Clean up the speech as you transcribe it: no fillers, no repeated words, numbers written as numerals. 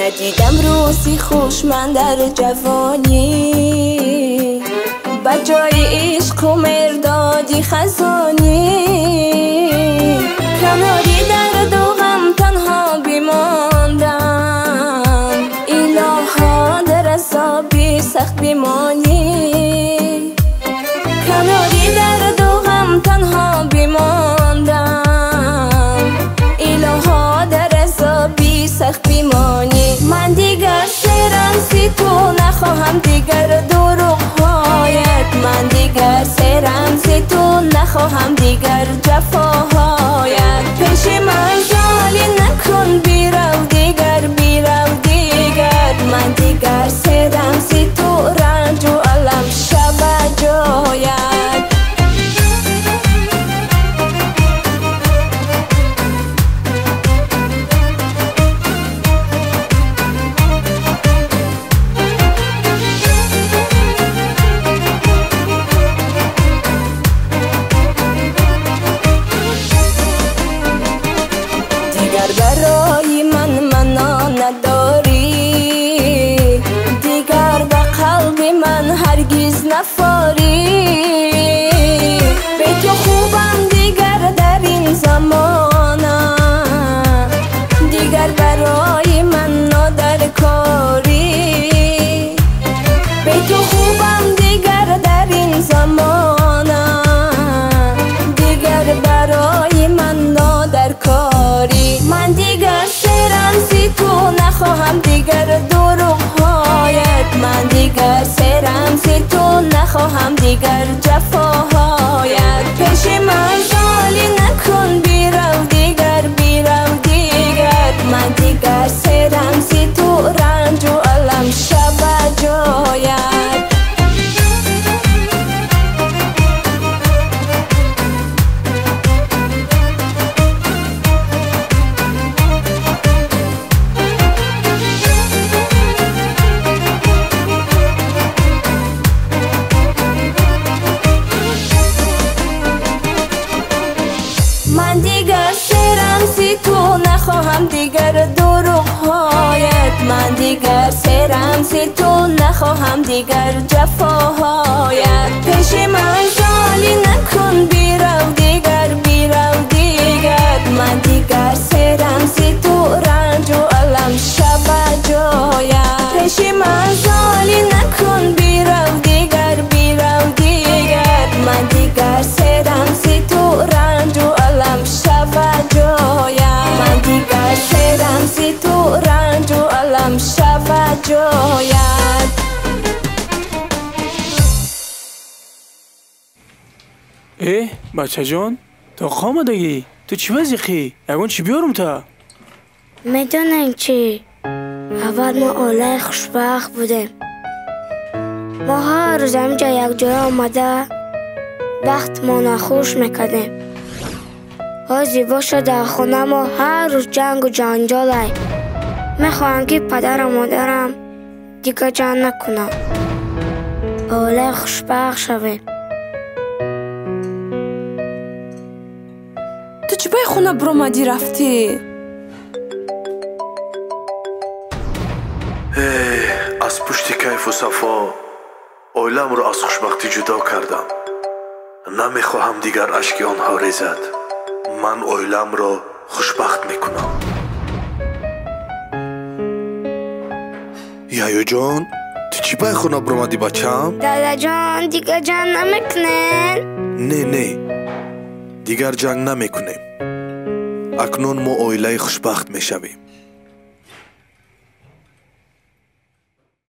ندیدم روزی خوش من در جوانی، بجای عشق و مردادی خزانی. کناری درد و غم تنها بیماندم، الها در عذابی سخت بیمانی. کناری درد و غم تنها بیماندم، الها در عذابی سخت بیمانی. من دیگر سرمزی تو نخواهم، دیگر دروغ‌هایت. من دیگر سرمزی تو نخواهم، دیگر جفاهایت. پیش من جالی نکن بیرو دیگر، بیرو دیگر. من دیگر سرمزی تو رنج و علم شب جایت. برای من منا نداری، دیگر به قلب من هرگز نفاری. به تو خوبم دیگر در این زمانه، دیگر برای من نادرکاری. به تو خوبم دیگر در این زمانه، دیگر برای من نادرکاری. من دیگر سرمزی تو نخواهم، دیگر دروغ‌هایت. من دیگر سرمزی تو نخواهم، دیگر جفاهایت. پیش من جالی نکن بیرو دیگر، بیرو دیگر. من دیگر سرمزی تو رنج و علم شب جایت. من دیگر سرمزی تو نخواهم، دیگر دروغ‌هایت. من دیگر سرمزی تو نخواهم، دیگر جفاهایت. پیش من جالی نکن بیرو دیگر، بیرو دیگر. من دیگر سرمزی تو رنج و علم شب جایت. پیش من جالی نکن بیرو دیگر، بیرو دیگر. من دیگر سرمزی تو رنج و علم شب جایت. من دیگر سرمزی تو رنج و علم شب جایت. بچه جان تا آمدگی تو چی وزیخی؟ یگون چی بیارم تا؟ میدونین چی؟ اول ما اولای خوشبخت بودیم. ما هر روز همینجا یک جای آمده وقت ما نخوش میکردیم. حاضی باشه در خونه ما هر روز جنگ و جنجاله. میخواهم که پدر و مادرم دیگه جنگ نکنم، اولای خوشبخت شویم. تو چی بای خونه برامدی رفتی؟ از پشت کیف و صفا اولم رو از خوشبختی جدا کردم. نمیخواهم دیگر اشک آنها ریزد. من اویلم را خوشبخت میکنم. یایو جان تو چی بای خونه برامدی بچم؟ دادا جان دیگه جنگ نمیکنین؟ نه دیگر جنگ نمیکنیم. اکنون ما اویله خوشبخت میشویم.